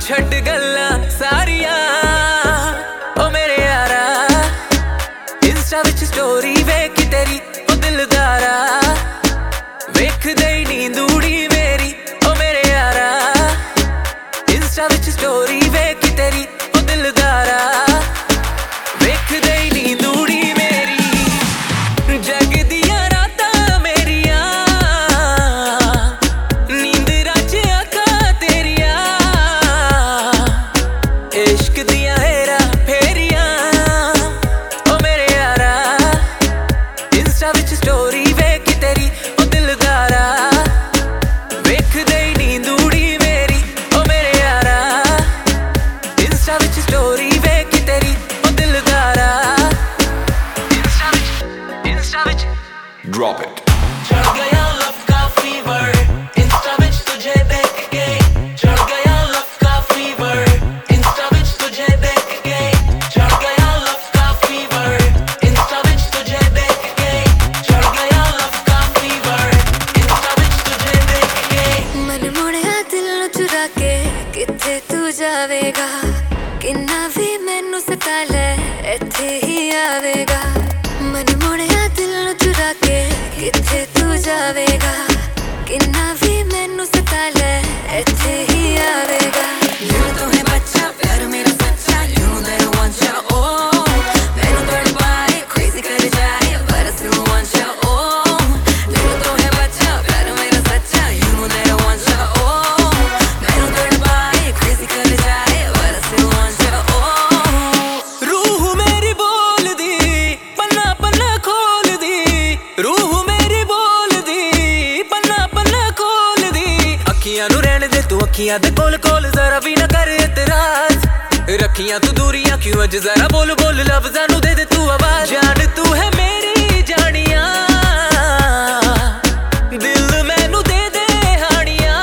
छड्ड गल्लां सारियां ओ मेरे यारा इंस्टा विच स्टोरी वेख तेरी ओ दिलदारा वेखदे ही नींद उड़ी मेरी ओ मेरे यारा इंस्टा विच स्टोरी वेख तेरी ओ दिलदारा वेखदे ही नींद उड़ी मेरी जग दियां रातां मेरियां नींद रच अखां तेरियां इश्क दियां हेरा फेरियां ओ मेरे यारा इंस्टा विच स्टोरी वेख तेरी ओ दिलदारा वेखदे ही नींद उड़ी मेरी ओ मेरे यारा इंस्टा विच स्टोरी वेख तेरी ओ दिलदारा इंस्टा विच Drop it. चढ़ गया लव का फीवर इंस्टा विच तुझे देख के चढ़ गया लव का फीवर इंस्टा विच तुझे देख के चढ़ गया लव का फीवर इंस्टा विच तुझे देख के चढ़ गया लव का फीवर इंस्टा विच तुझे देख के मन मुड़िया दिल नू चुरा के किथे तू जावेगा किन्ना भी मैनू सता ले इत्थे ही आवेगा मन मुड़िया दिल नू चुरा के किथे तू जावेगा किन्ना भी मैनू सता ले इत्थे ही आवेगा You तो है बच्चा प्यार मेरा सच्चा You know that I want ya oh मैनू तड़पाए crazy कर जाए बरस नू want ya oh You तो है बच्चा प्यार मेरा सच्चा You know that I want ya oh मैनू तड़पाए crazy कर जाए बरस नू want ya oh रूह मेरी बोल दी पन्ना पन्ना खोल दी रूह मेरी बोल दी पन्ना पन्ना खोल दी अखियां नू रहने दे तू अखियां दे कोल कोल जरा भी ना कर इतराज रखियां तू दूरियां क्यों अज जरा बोल बोल लफ्जां नू दे तू आवाज जान तू है मेरी जानिया दिल मैनू दे दे हानिया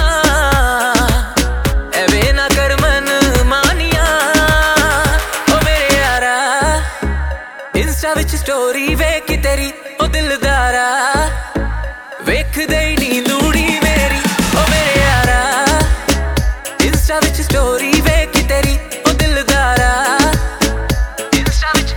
एवे ना कर मन मानिया ओ मेरे यारा इंस्टा विच स्टोरी वेख तेरी ओ दिलदारा वेखदे ही नींद उड़ी मेरी ओ मेरे यारा इंस्टा विच स्टोरी वेख तेरी ओ दिलदारा इंस्टा विच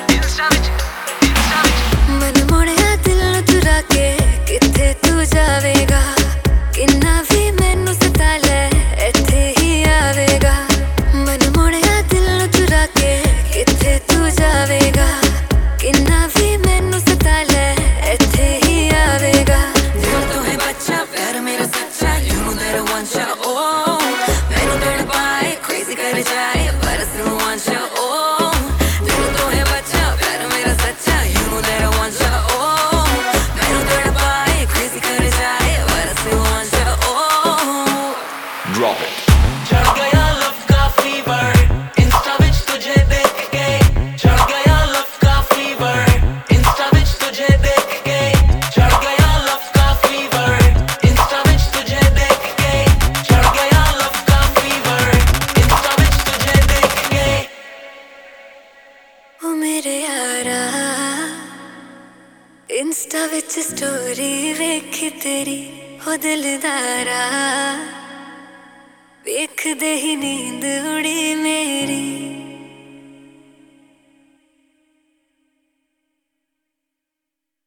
मन मुड़िया दिल नू चुरा के किथे तू जावेगा किन्ना भी मैनू सता ले इत्थे ही आवेगा मन मुड़िया दिल नू चुरा के किथे तू जावेगा किन्ना भी मैनू सता ले इत्थे ही आवेगा दिल तो है बच्चा प्यार मेरा सच्चा You know that I want ya oh मैनू तड़पाए crazy कर जाए बरस नू want ya oh दिल तो है बच्चा प्यार मेरा सच्चा You know that I want ya oh मैनू तड़पाए crazy कर जाए बरस नू want ya oh Drop it. चढ़ गया लव का फीवर इंस्टा विच तुझे देख के चढ़ गया लव का फीवर इंस्टा विच तुझे देख के चढ़ गया लव का फीवर इंस्टा विच तुझे देख के चढ़ गया लव का फीवर इंस्टा विच तुझे देख के ओ मेरे यारा इंस्टा विच स्टोरी वेख तेरी ओ दिलदारा वेखदे ही नींद उड़ी मेरी।